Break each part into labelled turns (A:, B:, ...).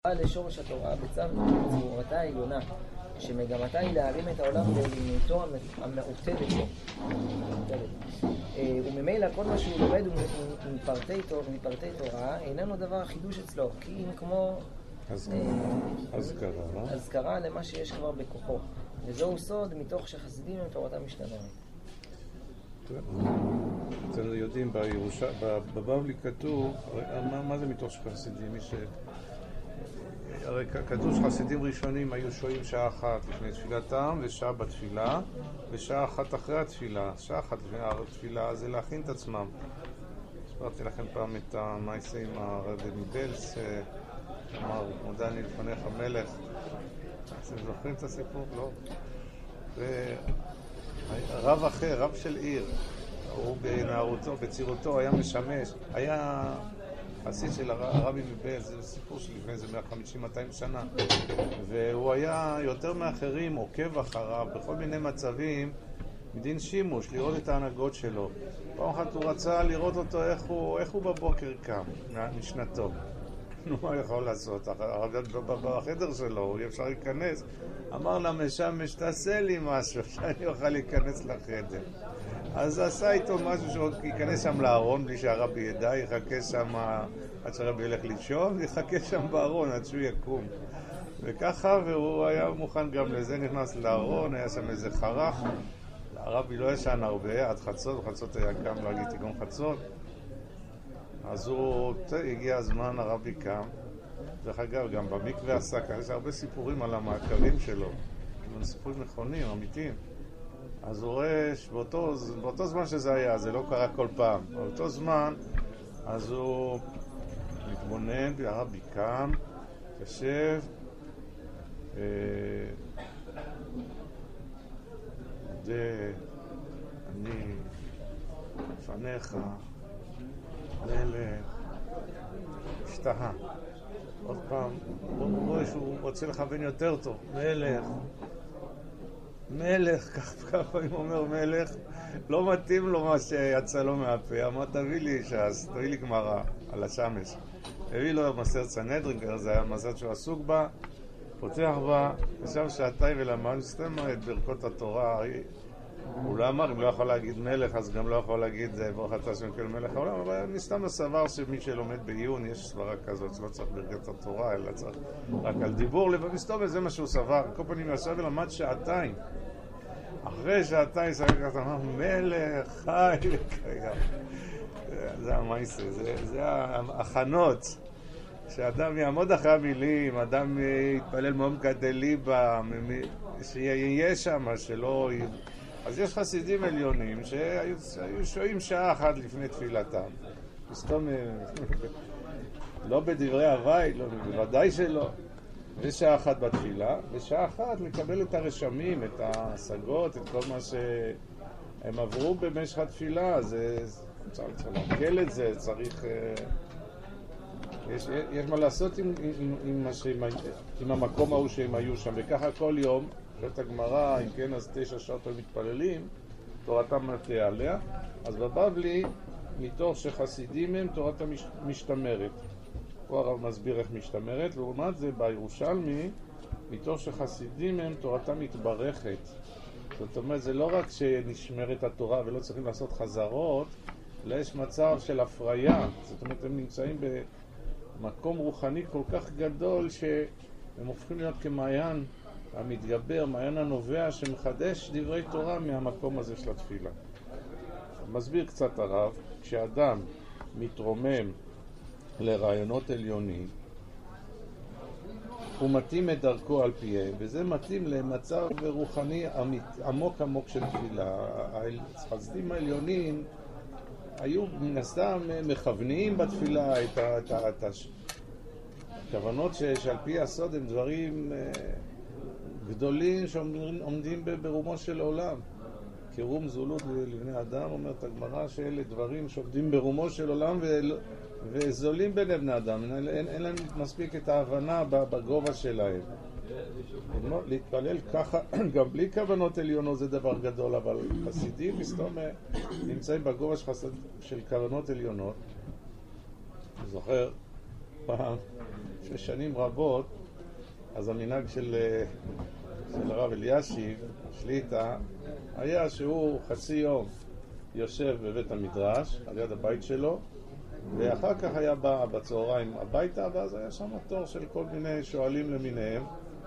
A: לשורש התורה בצו צורתה העליונה, שמגמתה היא להרים את העולם לעליונותו המעוטלת לו. וממילא כל מה שהוא לומד מפרטי תורה איננו דבר חידוש אצלו, כי אם כמו אזכרה למה שיש כבר בכוחו, וזהו סוד מתוך שחסידים הם תורתם משתמרת.
B: אצלנו יודעים בבבלי כתוב, מה זה מתוך שחסידים? הרי כתוב שחסידים ראשונים היו שוהים שעה אחת לפני תפילתם ושעה בתפילה ושעה אחת אחרי התפילה. שעה אחת לפני התפילה זה להכין את עצמם. הסברתי לכם פעם את המעשה עם הרבי מבלס, אמר, מודעני לפניך מלך. אתם זוכרים את הסיפור? לא. רב אחר, רב של עיר, הוא בנערותו, בצירותו היה משמש, היה חסיד של הרבי מבלס, זה סיפור שלפני זה 150-200 שנה, והוא היה יותר מאחרים, עוקב אחריו בכל מיני מצבים, מדין שימוש, לראות את ההנהגות שלו. פעם אחת הוא רצה לראות אותו איך הוא בבוקר קם, משנתו. נו, מה יכול לעשות? בחדר שלו, אי אפשר להיכנס. אמר לה, משמש, תעשה לי משהו, שאני אוכל להיכנס לחדר. אז עשה איתו משהו שהוא ייכנס שם לארון, בלי שהרבי ידע, יחכה שם עד שהרבי ילך לישון, ויחכה שם בארון עד שהוא יקום. וככה, והוא היה מוכן גם לזה, נכנס לארון, היה שם איזה חרך. הרבי לא ישן הרבה, עד חצות, חצות היה קם להגיד תיגון חצות. אז הוא, הגיע הזמן, הרבי קם. דרך אגב, גם במקווה עסק, יש הרבה סיפורים על המעקבים שלו. סיפורים נכונים, אמיתיים. אז הוא רואה שבאותו זמן שזה היה, זה לא קרה כל פעם. באותו זמן, אז הוא מתבונן, הרבי קם, יושב, אני לפניך, מלך, השתהה. עוד פעם, הוא רואה שהוא רוצה לכוון יותר טוב. מלך, ככה הוא אומר מלך, לא מתאים לו מה שיצא לו מהפה. אמר, תביא לי ש"ס, תביא לי גמרא על השמש. הביא לו מסכת סנהדרין, זה היה מסכת שהוא עסוק בה, פותח בה, ישב שעתיים ולמד, סתם את ברכות התורה. הוא לא אמר, אם לא יכול להגיד מלך, אז גם לא יכול להגיד ברוך אתה השם כל מלך העולם, אבל מסתם הסבר שמי שלומד בעיון, יש סברה כזאת שלא צריך ברכת התורה, אלא צריך רק על דיבור, מסתום זה מה שהוא סבר. כל פנים ישב ולמד שעתיים. אחרי שעתיים סבבה, אמר, מלך, חי, זה המייסה, זה ההכנות. שאדם יעמוד אחרי המילים, אדם יתפלל מעומקא דליבא, שיהיה שם, שלא... אז יש חסידים עליונים שהיו שוהים שעה אחת לפני תפילתם. מסתום, לא בדברי הווי, לא, בוודאי שלא. ושעה אחת בתפילה, ושעה אחת מקבל את הרשמים, את ההשגות, את כל מה שהם עברו במשך התפילה. צריך להקל את זה, צריך... יש מה לעשות עם המקום ההוא שהם היו שם, וככה כל יום, שאת הגמרא, אם כן, אז 9 שעות הם מתפללים, תורתם מטה עליה. אז בבבלי, מתוך שחסידים הם, תורתם משתמרת. פה הרב מסביר איך משתמרת, ולעומת זה בירושלמי, מתוך שחסידים הם, תורתם מתברכת. זאת אומרת, זה לא רק שנשמרת התורה ולא צריכים לעשות חזרות, אלא יש מצב של הפריה. זאת אומרת, הם נמצאים במקום רוחני כל כך גדול שהם הופכים להיות כמעיין המתגבר, מעיין הנובע שמחדש דברי תורה מהמקום הזה של התפילה. מסביר קצת הרב, כשאדם מתרומם לרעיונות עליונים, הוא מתאים את דרכו על פיהם, וזה מתאים למצב רוחני עמוק עמוק של תפילה. החסידים העליונים היו מן הסתם מכוונים בתפילה את הכוונות שעל פי הסוד הם דברים גדולים שעומדים ברומו של עולם. קירום זולות לבני אדם, אומרת הגמרא, שאלה דברים שעומדים ברומו של עולם וזולים בין בני אדם. אין להם מספיק את ההבנה בגובה שלהם. להתפלל ככה, גם בלי כוונות עליונות זה דבר גדול, אבל חסידים מסתום נמצאים בגובה של כוונות עליונות. אני זוכר, פעם, ששנים רבות, אז המנהג של הרב אלישיב, שליטה, היה שהוא חצי יום יושב בבית המדרש, על יד הבית שלו, ואחר כך היה בא בצהריים הביתה, ואז היה שם תור של כל מיני שואלים למיניהם.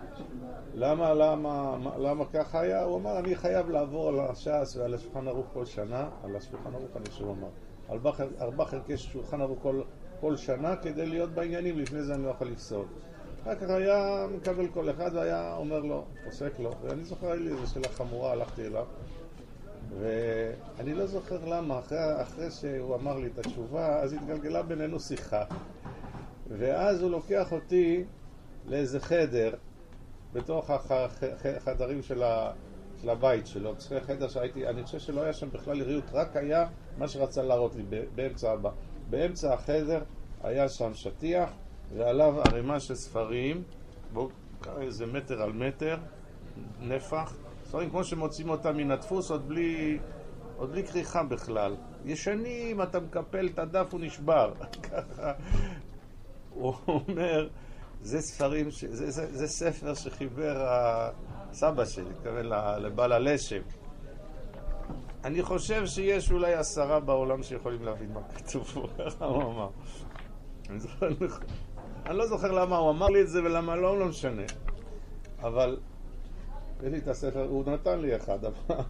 B: למה ככה היה? הוא אמר, אני חייב לעבור על הש"ס ועל השולחן ערוך כל שנה, על השולחן ערוך אני שוב אמר, על 4 חלקי שולחן ערוך כל שנה כדי להיות בעניינים, לפני זה אני לא יכול לפסול. אחר כך היה מקבל כל אחד והיה אומר לו, פוסק לו, ואני זוכר לי איזו שאלה חמורה, הלכתי אליו, ואני לא זוכר למה, אחרי שהוא אמר לי את התשובה, אז התגלגלה בינינו שיחה, ואז הוא לוקח אותי לאיזה חדר, בתוך החדרים של הבית שלו, חדר שהייתי, אני חושב שלא היה שם בכלל יריות, רק היה מה שרצה להראות לי באמצע החדר, היה שם שטיח, ועליו ערימה של ספרים, בואו קרא איזה מטר על מטר, נפח, ספרים כמו שמוצאים אותם מן הדפוס, עוד בלי כריכה בכלל. ישנים, אתה מקפל את הדף, הוא נשבר. ככה, הוא אומר, זה ספרים, זה ספר שחיבר הסבא שלי, התכוון לבעל הלשם. אני חושב שיש אולי 10 בעולם שיכולים להבין מה כתוב פה, איך הוא אמר. אני לא זוכר למה הוא אמר לי את זה ולמה לא משנה. אבל יש לי את הספר, הוא נתן לי אחד, אבל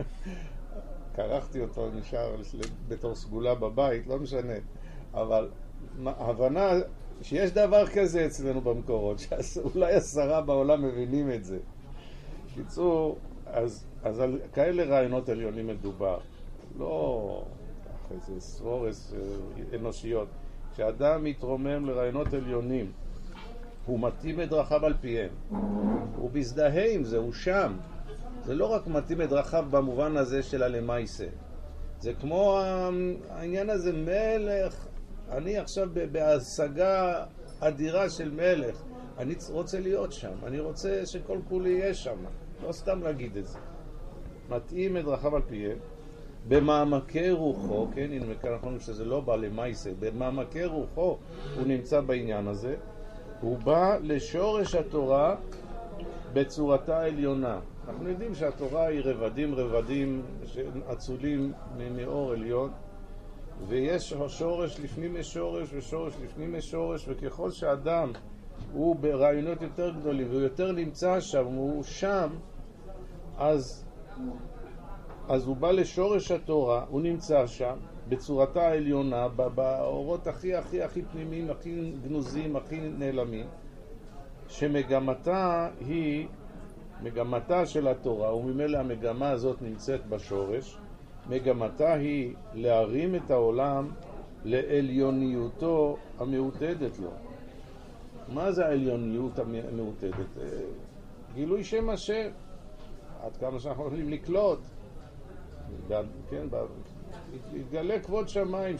B: קרחתי אותו, נשאר בתור סגולה בבית, לא משנה. אבל ההבנה שיש דבר כזה אצלנו במקורות, שאולי 10 בעולם מבינים את זה. קיצור, אז על כאלה רעיונות עליונים מדובר. לא איזה סבורס אנושיות. כשאדם מתרומם לרעיונות עליונים, הוא מתאים את דרכיו על פיהם. הוא מזדהה עם זה, הוא שם. זה לא רק מתאים את דרכיו במובן הזה של הלמייסה. זה כמו העניין הזה, מלך. אני עכשיו בהשגה אדירה של מלך. אני רוצה להיות שם. אני רוצה שכל כולי יהיה שם. לא סתם להגיד את זה. מתאים את דרכיו על פיהם. במעמקי רוחו, כן, הנה מכאן אנחנו אומרים שזה לא בא למייסה, במעמקי רוחו הוא נמצא בעניין הזה, הוא בא לשורש התורה בצורתה העליונה. אנחנו יודעים שהתורה היא רבדים עצולים מאור עליון, ויש שורש לפנים משורש ושורש לפנים משורש, וככל שאדם הוא ברעיונות יותר גדולים והוא יותר נמצא שם, הוא שם, אז הוא בא לשורש התורה, הוא נמצא שם, בצורתה העליונה, באורות הכי פנימיים, הכי גנוזים, הכי נעלמים, שמגמתה היא, מגמתה של התורה, וממילא המגמה הזאת נמצאת בשורש, מגמתה היא להרים את העולם לעליוניותו המעוטדת לו. מה זה העליוניות המעוטדת? גילוי שם השם, עד כמה שאנחנו יכולים לקלוט. כן, יתגלה כבוד שמיים,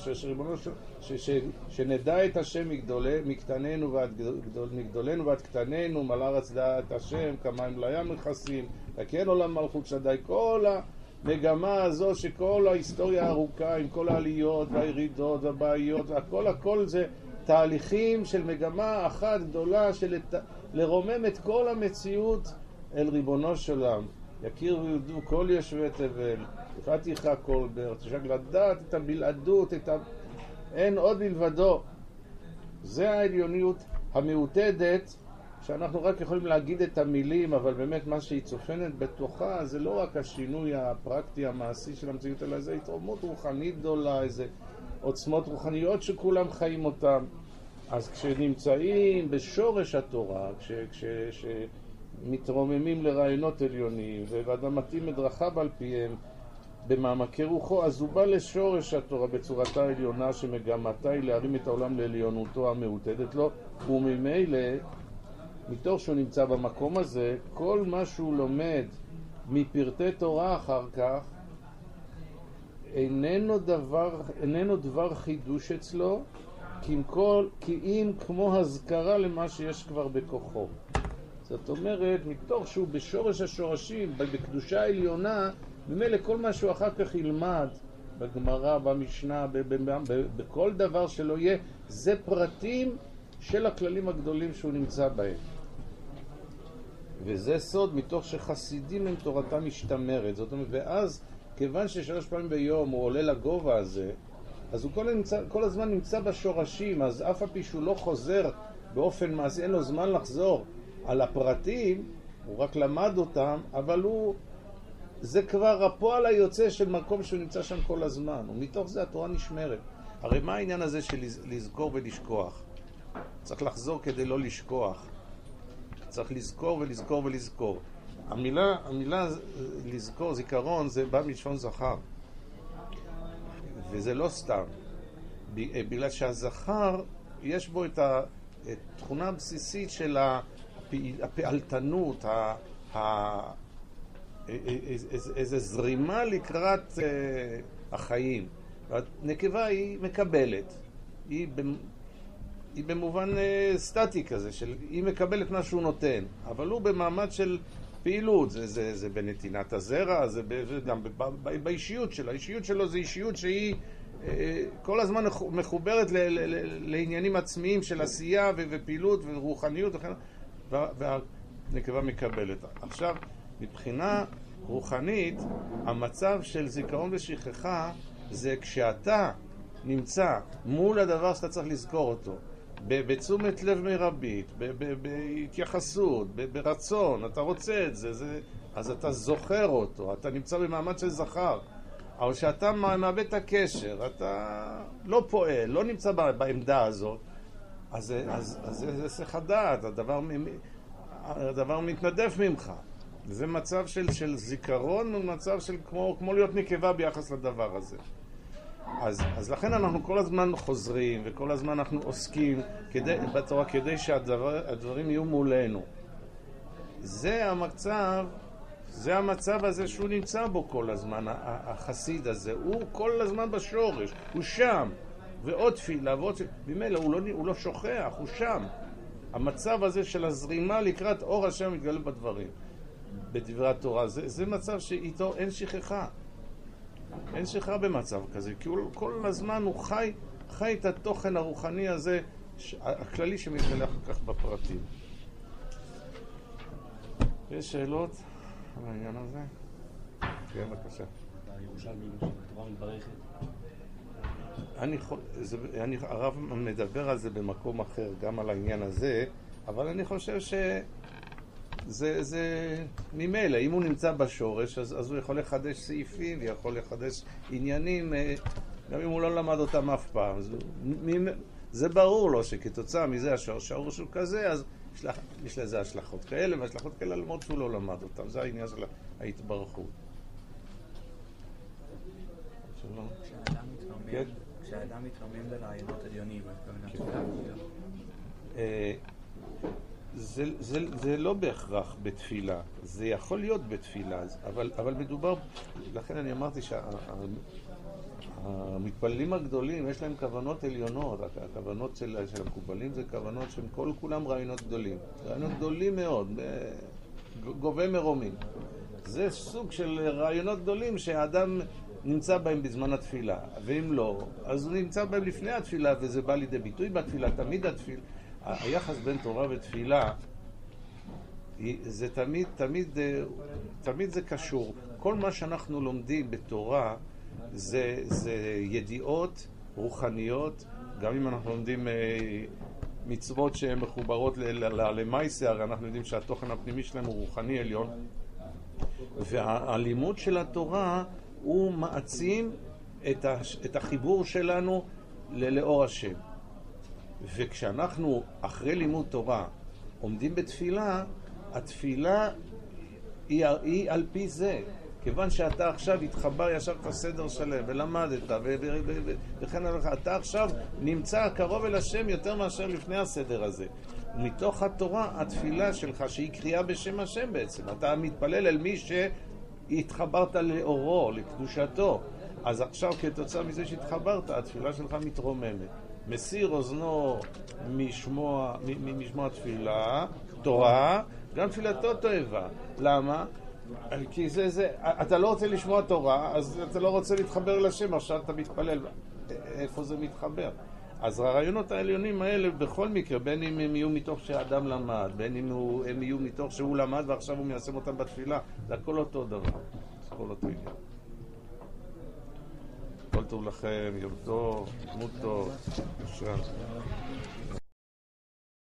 B: שנדע את השם מקטננו ועד קטננו, מלא ארץ דעה את השם, כמים לים מכסים, כן עולם מלכות שדי. כל המגמה הזו שכל ההיסטוריה הארוכה עם כל העליות והירידות והבעיות, הכל זה תהליכים של מגמה אחת גדולה של לרומם את כל המציאות אל ריבונו של עולם. יכיר ויודעו כל יושבי תבל, פתיחה כל בארץ, שרק לדעת את הבלעדות, אין עוד מלבדו. זה העליוניות המעוטדת, שאנחנו רק יכולים להגיד את המילים, אבל באמת מה שהיא צופנת בתוכה זה לא רק השינוי הפרקטי המעשי של המציאות, אלא זה התרוממות רוחנית גדולה, איזה עוצמות רוחניות שכולם חיים אותם. אז כשנמצאים בשורש התורה, מתרוממים לרעיונות עליונים, ואדם מתאים את דרכיו על פיהם במעמקי רוחו, אז הוא בא לשורש התורה בצורתה העליונה, שמגמתה היא להרים את העולם לעליונותו המעוטדת לו, וממילא, מתוך שהוא נמצא במקום הזה, כל מה שהוא לומד מפרטי תורה אחר כך, איננו דבר חידוש אצלו, כי אם כמו הזכרה למה שיש כבר בכוחו. זאת אומרת, מתוך שהוא בשורש השורשים, בקדושה העליונה, ממילא כל מה שהוא אחר כך ילמד, בגמרא, במשנה, בכל דבר שלא יהיה, זה פרטים של הכללים הגדולים שהוא נמצא בהם. וזה סוד מתוך שחסידים הם תורתם משתמרת. זאת אומרת, ואז כיוון ששלוש פעמים ביום הוא עולה לגובה הזה, אז הוא כל הזמן נמצא בשורשים, אז אף הפי שהוא לא חוזר באופן מעשי, אין לו זמן לחזור על הפרטים, הוא רק למד אותם, אבל זה כבר הפועל היוצא של מקום שהוא נמצא שם כל הזמן, ומתוך זה התורה נשמרת. הרי מה העניין הזה של לזכור ולשכוח? צריך לחזור כדי לא לשכוח. צריך לזכור ולזכור ולזכור. המילה לזכור, זיכרון, זה בא מלשון זכר. וזה לא סתם. בגלל שהזכר, יש בו את התכונה הבסיסית של הפעלתנות, איזו זרימה לקראת החיים. והנקבה היא מקבלת. היא במובן סטטי כזה, היא מקבלת מה שהוא נותן, אבל הוא במעמד של פעילות, זה בנתינת הזרע, זה גם באישיות שלו. האישיות שלו זה אישיות שהיא כל הזמן מחוברת לעניינים עצמיים של עשייה ופעילות ורוחניות, והנקבה מקבלת. עכשיו, מבחינה רוחנית, המצב של זיכרון ושכחה זה כשאתה נמצא מול הדבר שאתה צריך לזכור אותו, בתשומת לב מרבית, בהתייחסות, ברצון, אתה רוצה את זה, אז אתה זוכר אותו, אתה נמצא במעמד של זכר. אבל כשאתה מאבד את הקשר, אתה לא פועל, לא נמצא בעמדה הזאת, אז זה היסח הדעת, הדבר מתנדף ממך. זה מצב של זיכרון, מצב של כמו להיות נקבה ביחס לדבר הזה. אז לכן אנחנו כל הזמן חוזרים, וכל הזמן אנחנו עוסקים בתורה כדי שהדברים יהיו מולנו. זה המצב הזה שהוא נמצא בו כל הזמן, החסיד הזה. הוא כל הזמן בשורש, הוא שם. ועוד תפילה, במילא הוא לא שוכח, הוא שם. המצב הזה של הזרימה לקראת אור השם מתגלה בדברים, בדברי התורה. זה מצב שאיתו אין שכחה. אין שכחה במצב כזה, כי הוא כל הזמן הוא חי את התוכן הרוחני הזה, הכללי שמתגלה אחר כך בפרטים. יש שאלות על העניין הזה? כן, בבקשה.
C: הירושלמי, התורה מתברכת.
B: הרב מדבר על זה במקום אחר, גם על העניין הזה, אבל אני חושב זה ממילא, אם הוא נמצא בשורש, אז הוא יכול לחדש סעיפים, ויכול לחדש עניינים, גם אם הוא לא למד אותם אף פעם. זה ברור לו שכתוצאה מזה השורש הוא כזה, אז יש לזה השלכות כאלה, והשלכות כאלה למרות שהוא לא למד אותם. זה העניין של ההתברכות. שלום.
C: כשאדם מתרומם לרעיונות עליונים,
B: זה לא בהכרח בתפילה, זה יכול להיות בתפילה, אבל מדובר, לכן אני אמרתי שהמתפללים הגדולים יש להם כוונות עליונות. הכוונות של המקובלים זה כוונות שהם כולם רעיונות גדולים, רעיונות גדולים מאוד, גובה מרומים. זה סוג של רעיונות גדולים שהאדם נמצא בהם בזמן התפילה, ואם לא, אז הוא נמצא בהם לפני התפילה, וזה בא לידי ביטוי בתפילה. היחס בין תורה ותפילה זה תמיד זה קשור. כל מה שאנחנו לומדים בתורה זה ידיעות רוחניות, גם אם אנחנו לומדים מצוות שהן מחוברות למעשה, הרי אנחנו יודעים שהתוכן הפנימי שלהם הוא רוחני עליון, והלימוד של התורה הוא מעצים את החיבור שלנו לאור השם. וכשאנחנו אחרי לימוד תורה עומדים בתפילה, התפילה היא על פי זה. כיוון שאתה עכשיו התחבר, ישבת סדר שלם ולמדת וכן הלך, אתה עכשיו נמצא קרוב אל השם יותר מאשר לפני הסדר הזה. מתוך התורה התפילה שלך שהיא קריאה בשם השם בעצם, אתה מתפלל אל מי שהתחברת לאורו, לקדושתו. אז עכשיו כתוצאה מזה שהתחברת, התפילה שלך מתרוממת. מסיר אוזנו משמוע תפילה, תורה, גם תפילתו תועבה. למה? כי אתה לא רוצה לשמוע תורה, אז אתה לא רוצה להתחבר לשם, עכשיו אתה מתפלל. איפה זה מתחבר? אז הרעיונות העליונים האלה בכל מקרה, בין אם הם יהיו מתוך שהאדם למד, בין אם הם יהיו מתוך שהוא למד ועכשיו הוא מיישם אותם בתפילה, זה הכל אותו דבר, זה הכל אותו עניין. כל טוב לכם, יום טוב, דמות טוב, אשרנו.